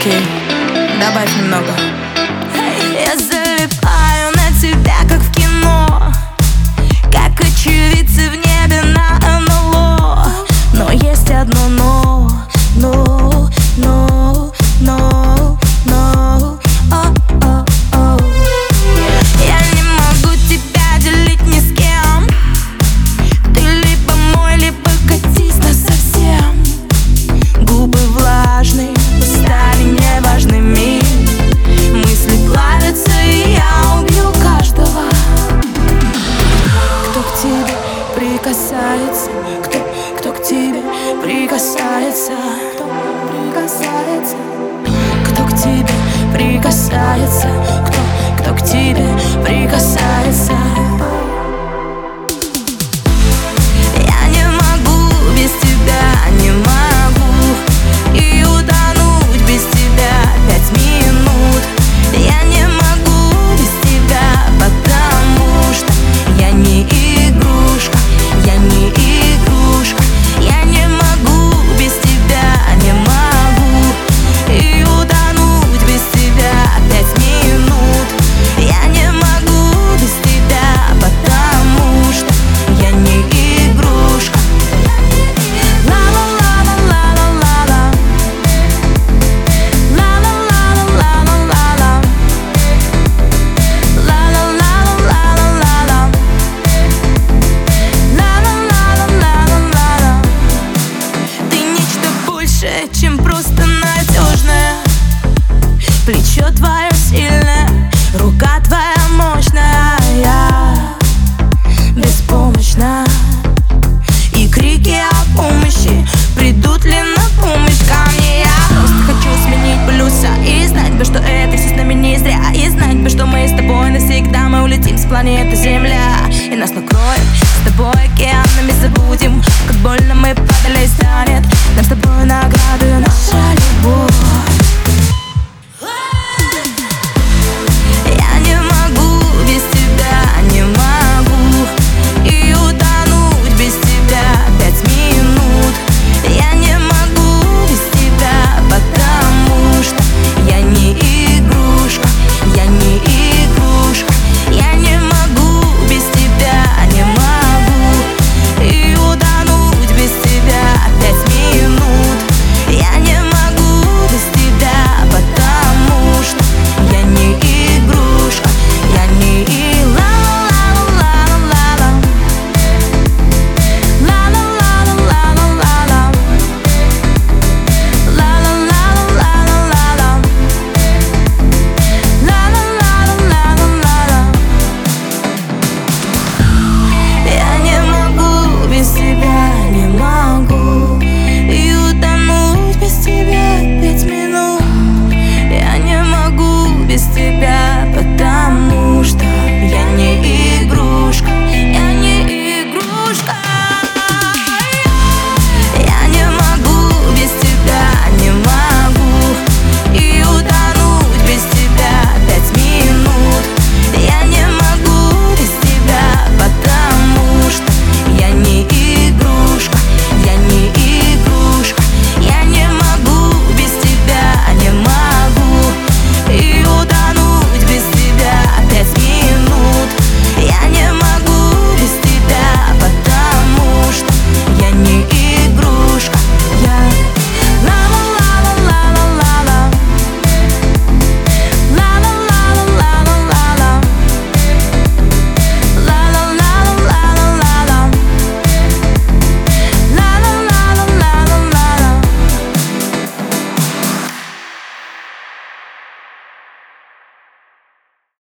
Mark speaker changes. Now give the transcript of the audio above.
Speaker 1: Окей, добавь немного.
Speaker 2: Я залипаю на тебя, как в кино, как очевидцы в небе на НЛО. Но есть одно но, я не могу тебя делить ни с кем. Ты либо мой, либо катись насовсем. Губы влажные стали неважными, мысли плавятся, и я убью каждого, кто к тебе прикасается, кто к тебе прикасается, кто к тебе прикасается, кто к тебе прикасается.